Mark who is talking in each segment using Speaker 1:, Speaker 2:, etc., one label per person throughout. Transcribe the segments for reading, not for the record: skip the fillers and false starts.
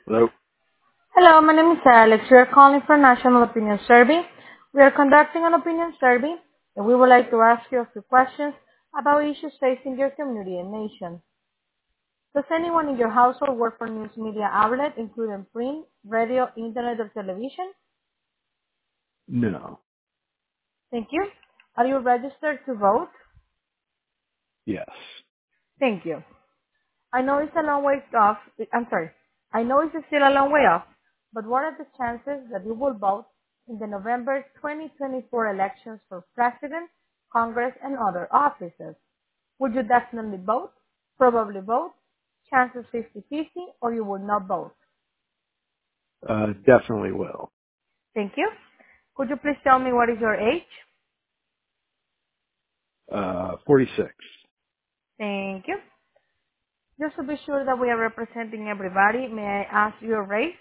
Speaker 1: Hello.
Speaker 2: Hello, my name is Alex. We are calling for National Opinion Survey. We are conducting an opinion survey, and we would like to ask you a few questions about issues facing your community and nation. Does anyone in your household work for news media outlet, including print, radio, internet, or television?
Speaker 1: No.
Speaker 2: Thank you. Are you registered to vote?
Speaker 1: Yes.
Speaker 2: Thank you. I know it's a long way off. I'm sorry. I know it's still a long way off, but what are the chances that you will vote in the November 2024 elections for president, Congress, and other offices? Would you definitely vote, probably vote, chances 50-50, or you would not vote?
Speaker 1: Definitely will.
Speaker 2: Thank you. Could you please tell me what is your age?
Speaker 1: 46.
Speaker 2: Thank you. Just to be sure that we are representing everybody, may I ask your race?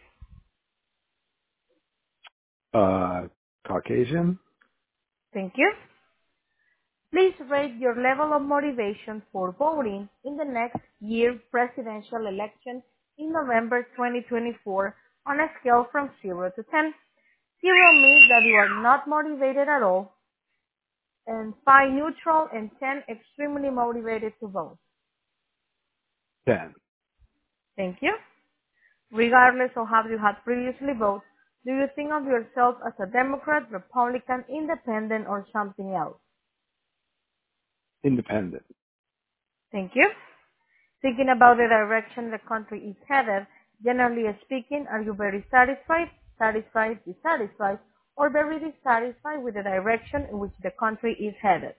Speaker 1: Caucasian?
Speaker 2: Thank you. Please rate your level of motivation for voting in the next year presidential election in November 2024 on a scale from 0 to 10. 0 means that you are not motivated at all, and 5 neutral, and 10 extremely motivated to vote.
Speaker 1: 10.
Speaker 2: Thank you. Regardless of how you had previously voted, do you think of yourself as a Democrat, Republican, Independent, or something else?
Speaker 1: Independent.
Speaker 2: Thank you. Thinking about the direction the country is headed, generally speaking, are you very satisfied, satisfied, dissatisfied, or very dissatisfied with the direction in which the country is headed?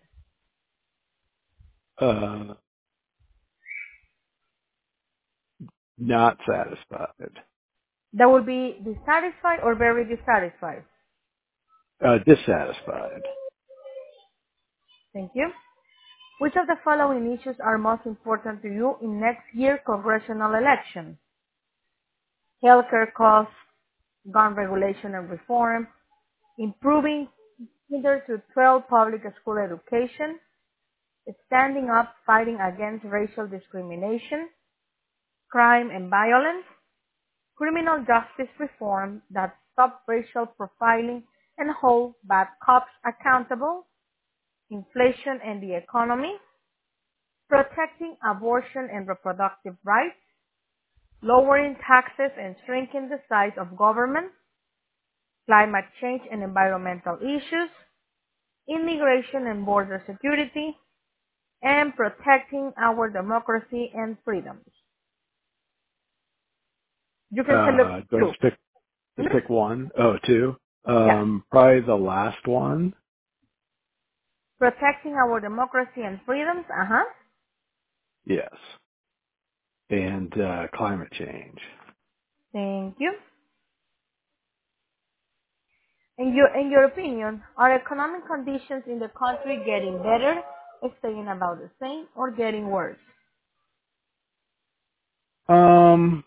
Speaker 1: Uh, Not satisfied.
Speaker 2: That would be dissatisfied or very dissatisfied.
Speaker 1: Dissatisfied.
Speaker 2: Thank you. Which of the following issues are most important to you in next year's congressional election? Healthcare costs, gun regulation and reform, improving kinder to 12 public school education, standing up fighting against racial discrimination, crime and violence, criminal justice reform that stop racial profiling and hold bad cops accountable, inflation and the economy, protecting abortion and reproductive rights, lowering taxes and shrinking the size of government, climate change and environmental issues, immigration and border security, and protecting our democracy and freedoms. You can select
Speaker 1: Do I
Speaker 2: two.
Speaker 1: just pick one? Oh, two.
Speaker 2: Yes.
Speaker 1: Probably the last one.
Speaker 2: Protecting our democracy and freedoms. Uh-huh.
Speaker 1: Yes. And, climate change.
Speaker 2: Thank you. In your opinion, are economic conditions in the country getting better, staying about the same, or getting worse?
Speaker 1: Um,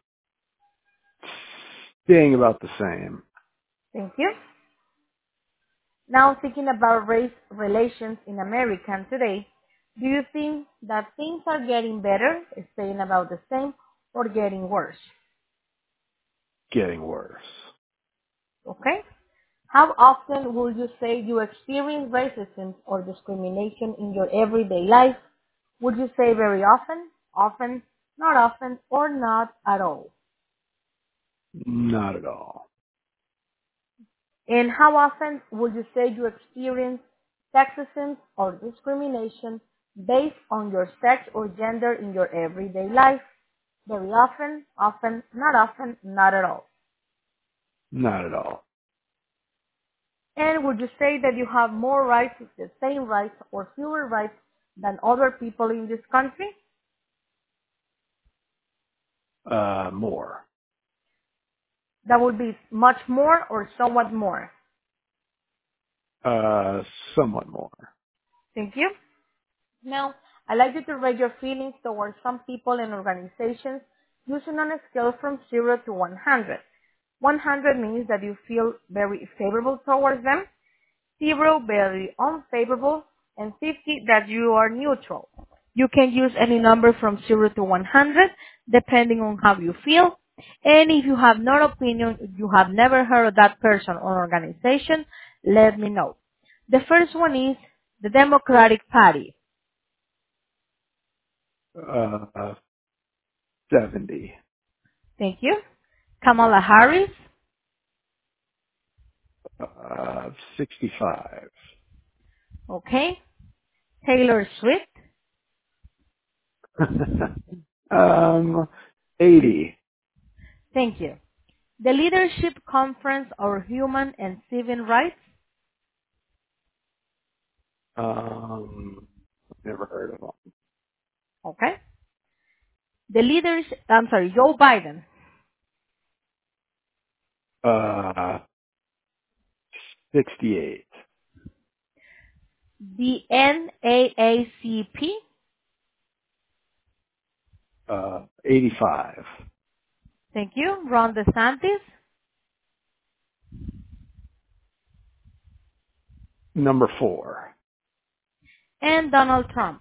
Speaker 1: Staying about the same.
Speaker 2: Thank you. Now thinking about race relations in America today, do you think that things are getting better, staying about the same, or getting worse?
Speaker 1: Getting worse.
Speaker 2: Okay? How often would you say you experience racism or discrimination in your everyday life? Would you say very often, not often, or not at all?
Speaker 1: Not at all.
Speaker 2: And how often would you say you experience sexism or discrimination based on your sex or gender in your everyday life? Very often, not at all.
Speaker 1: Not at all.
Speaker 2: And would you say that you have more rights, the same rights, or fewer rights than other people in this country?
Speaker 1: More.
Speaker 2: That would be much more or somewhat more.
Speaker 1: Somewhat more.
Speaker 2: Thank you. Now, I'd like you to rate your feelings towards some people and organizations using on a scale from 0 to 100. 100 means that you feel very favorable towards them, 0 very unfavorable, and 50 that you are neutral. You can use any number from 0 to 100 depending on how you feel. And if you have no opinion, if you have never heard of that person or organization, let me know. The first one is the Democratic Party.
Speaker 1: Uh, 70.
Speaker 2: Thank you. Kamala Harris.
Speaker 1: 65.
Speaker 2: Okay. Taylor Swift.
Speaker 1: 80.
Speaker 2: Thank you. The Leadership Conference on Human and Civil Rights.
Speaker 1: Never heard of them.
Speaker 2: Okay. Joe Biden.
Speaker 1: 68.
Speaker 2: The NAACP.
Speaker 1: 85.
Speaker 2: Thank you. Ron DeSantis.
Speaker 1: Number 4.
Speaker 2: And Donald Trump.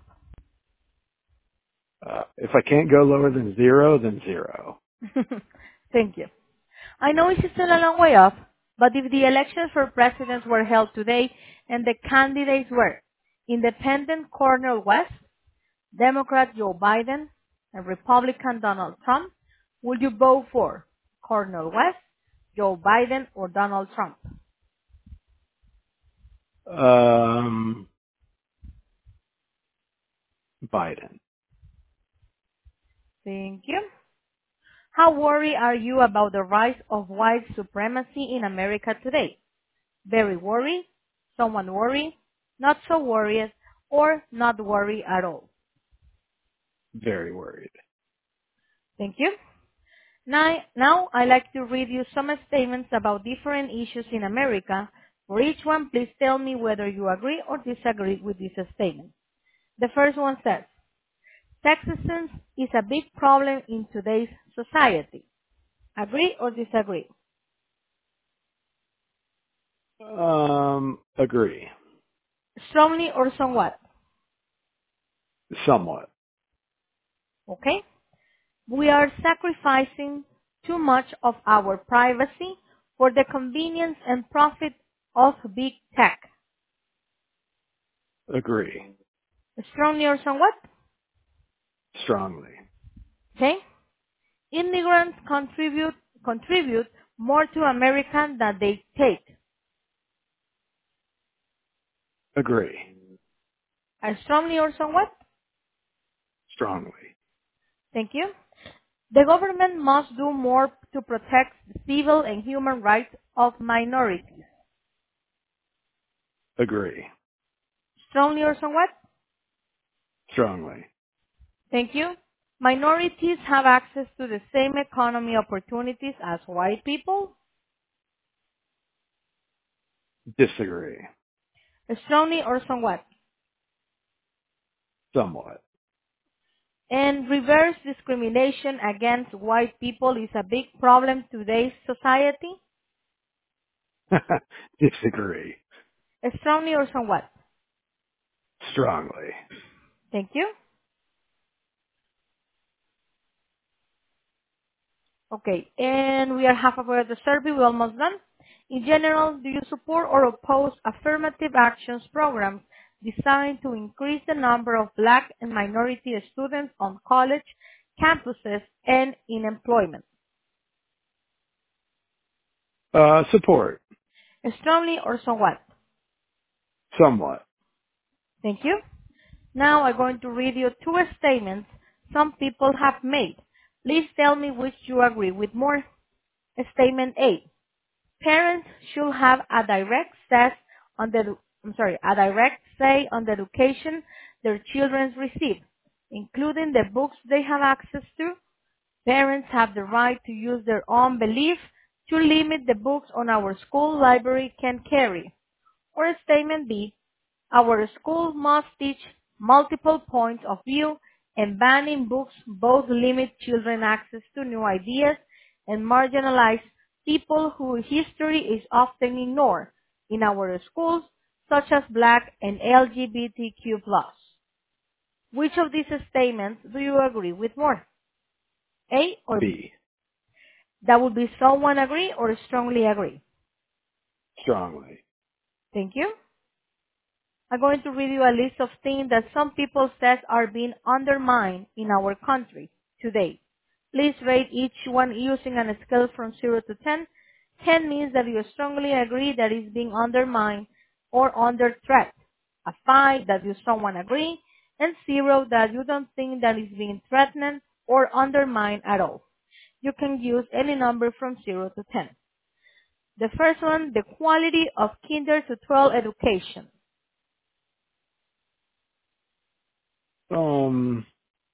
Speaker 1: If I can't go lower than 0, then 0.
Speaker 2: Thank you. I know it's still a long way off, but if the elections for president were held today and the candidates were Independent Cornel West, Democrat Joe Biden, and Republican Donald Trump, would you vote for Cornel West, Joe Biden, or Donald Trump?
Speaker 1: Biden.
Speaker 2: Thank you. How worried are you about the rise of white supremacy in America today? Very worried, somewhat worried, not so worried, or not worried at all?
Speaker 1: Very worried.
Speaker 2: Thank you. Now I'd like to read you some statements about different issues in America. For each one, please tell me whether you agree or disagree with this statement. The first one says, sexism is a big problem in today's society. Agree or disagree?
Speaker 1: Agree.
Speaker 2: Strongly or somewhat?
Speaker 1: Somewhat.
Speaker 2: Okay? We are sacrificing too much of our privacy for the convenience and profit of big tech.
Speaker 1: Agree.
Speaker 2: Strongly or somewhat?
Speaker 1: Strongly.
Speaker 2: Okay? Immigrants contribute more to America than they take.
Speaker 1: Agree.
Speaker 2: Strongly or somewhat?
Speaker 1: Strongly.
Speaker 2: Thank you. The government must do more to protect the civil and human rights of minorities.
Speaker 1: Agree.
Speaker 2: Strongly or somewhat?
Speaker 1: Strongly.
Speaker 2: Thank you. Minorities have access to the same economy opportunities as white people.
Speaker 1: Disagree.
Speaker 2: Strongly or somewhat?
Speaker 1: Somewhat.
Speaker 2: And reverse discrimination against white people is a big problem in today's society.
Speaker 1: Disagree.
Speaker 2: Strongly or somewhat?
Speaker 1: Strongly.
Speaker 2: Thank you. Okay, and we are halfway of the survey. We're almost done. In general, do you support or oppose affirmative actions programs designed to increase the number of black and minority students on college campuses and in employment?
Speaker 1: Support.
Speaker 2: Strongly or somewhat?
Speaker 1: Somewhat.
Speaker 2: Thank you. Now I'm going to read you two statements some people have made. Please tell me which you agree with more. Statement A. Parents should have a direct say on the education their children receive, including the books they have access to. Parents have the right to use their own belief to limit the books on our school library can carry. Or statement B, our school must teach multiple points of view, and banning books both limit children access to new ideas and marginalize people whose history is often ignored in our schools, such as Black and LGBTQ+. Which of these statements do you agree with more? A or B?
Speaker 1: B.
Speaker 2: That would be someone agree or strongly agree.
Speaker 1: Strongly.
Speaker 2: Thank you. I'm going to read you a list of things that some people says are being undermined in our country today. Please rate each one using a scale from 0 to 10. 10 means that you strongly agree that it's being undermined or under threat. A 5 that you someone agree, and 0 that you don't think that is being threatened or undermined at all. You can use any number from 0 to 10. The first one, the quality of kinder to 12 education.
Speaker 1: Um,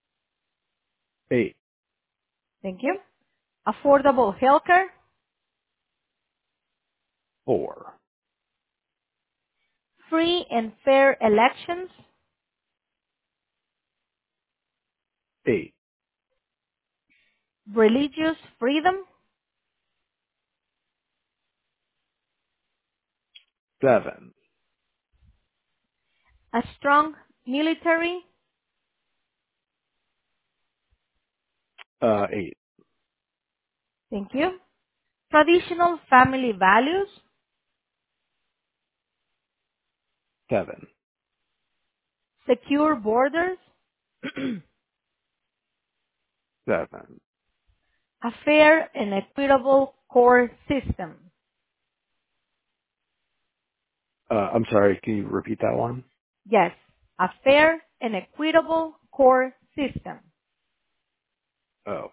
Speaker 1: 8.
Speaker 2: Thank you. Affordable healthcare,
Speaker 1: 4.
Speaker 2: free and fair elections,
Speaker 1: 8.
Speaker 2: religious freedom,
Speaker 1: 7.
Speaker 2: a strong military,
Speaker 1: 8.
Speaker 2: thank you, traditional family values,
Speaker 1: 7.
Speaker 2: secure borders,
Speaker 1: Seven.
Speaker 2: a fair and equitable court system.
Speaker 1: I'm sorry, can you repeat that one?
Speaker 2: Yes, a fair and equitable court system.
Speaker 1: Oh.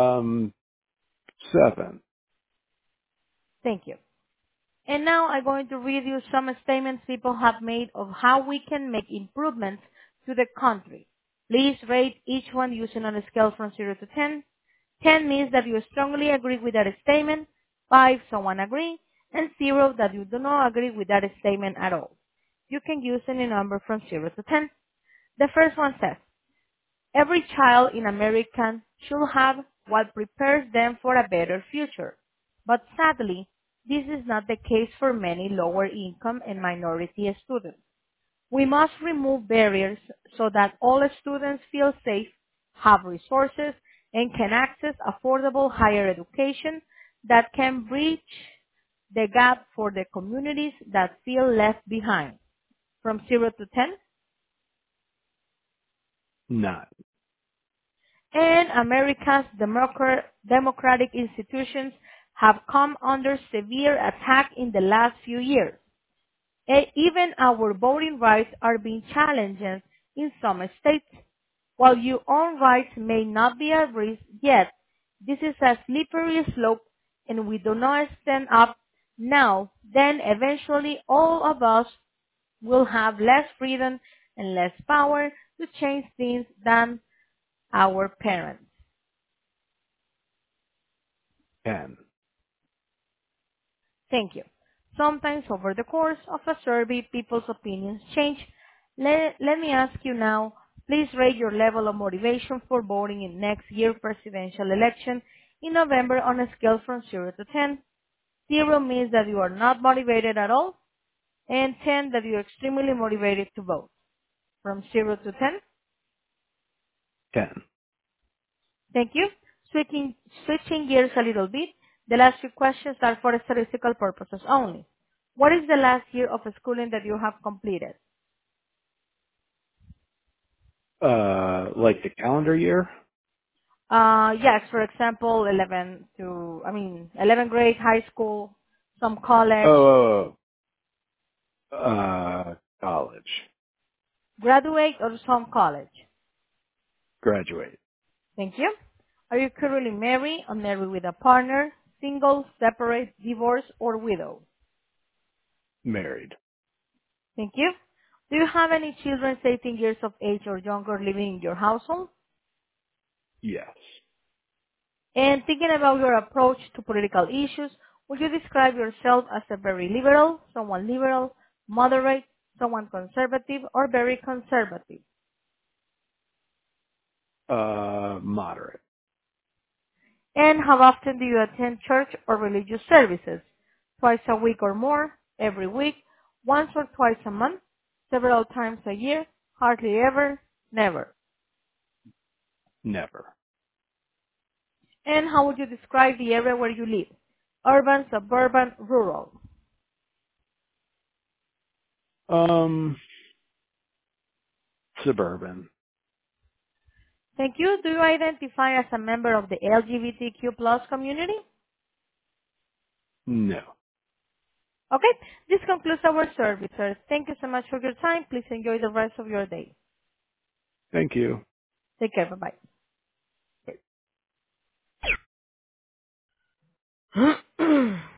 Speaker 1: 7.
Speaker 2: Thank you. And now I'm going to read you some statements people have made of how we can make improvements to the country. Please rate each one using on a scale from 0 to 10. 10 means that you strongly agree with that statement, 5 someone agree, and 0 that you do not agree with that statement at all. You can use any number from 0 to 10. The first one says, every child in America should have what prepares them for a better future. But sadly, this is not the case for many lower income and minority students. We must remove barriers so that all students feel safe, have resources, and can access affordable higher education that can bridge the gap for the communities that feel left behind. From 0 to 10,
Speaker 1: 9.
Speaker 2: and America's democratic institutions have come under severe attack in the last few years. Even our voting rights are being challenged in some states. While your own rights may not be at risk yet, this is a slippery slope, and we do not stand up now, then eventually all of us will have less freedom and less power to change things than our parents.
Speaker 1: 10.
Speaker 2: Thank you. Sometimes over the course of a survey, people's opinions change. Let me ask you now, please rate your level of motivation for voting in next year's presidential election in November on a scale from 0 to 10. 0 means that you are not motivated at all, and 10 that you are extremely motivated to vote. From 0 to 10.
Speaker 1: 10.
Speaker 2: Thank you. Switching gears a little bit, the last few questions are for statistical purposes only. What is the last year of schooling that you have completed?
Speaker 1: Like the calendar year?
Speaker 2: Yes, for example, 11th grade, high school, some college,
Speaker 1: College.
Speaker 2: graduate, or some college.
Speaker 1: Graduate.
Speaker 2: Thank you. Are you currently married or married with a partner, single, separate, divorced, or widow?
Speaker 1: Married.
Speaker 2: Thank you. Do you have any children 18 years of age or younger living in your household?
Speaker 1: Yes.
Speaker 2: And thinking about your approach to political issues, would you describe yourself as a very liberal, moderate, someone conservative, or very conservative?
Speaker 1: Moderate.
Speaker 2: And how often do you attend church or religious services? Twice a week or more, every week, once or twice a month, several times a year, hardly ever, never.
Speaker 1: Never.
Speaker 2: And how would you describe the area where you live? Urban, suburban, rural?
Speaker 1: Um, suburban.
Speaker 2: Thank you. Do you identify as a member of the LGBTQ plus community?
Speaker 1: No.
Speaker 2: Okay, this concludes our service, sir. Thank you so much for your time. Please enjoy the rest of your day.
Speaker 1: Thank you.
Speaker 2: Take care. Bye-bye.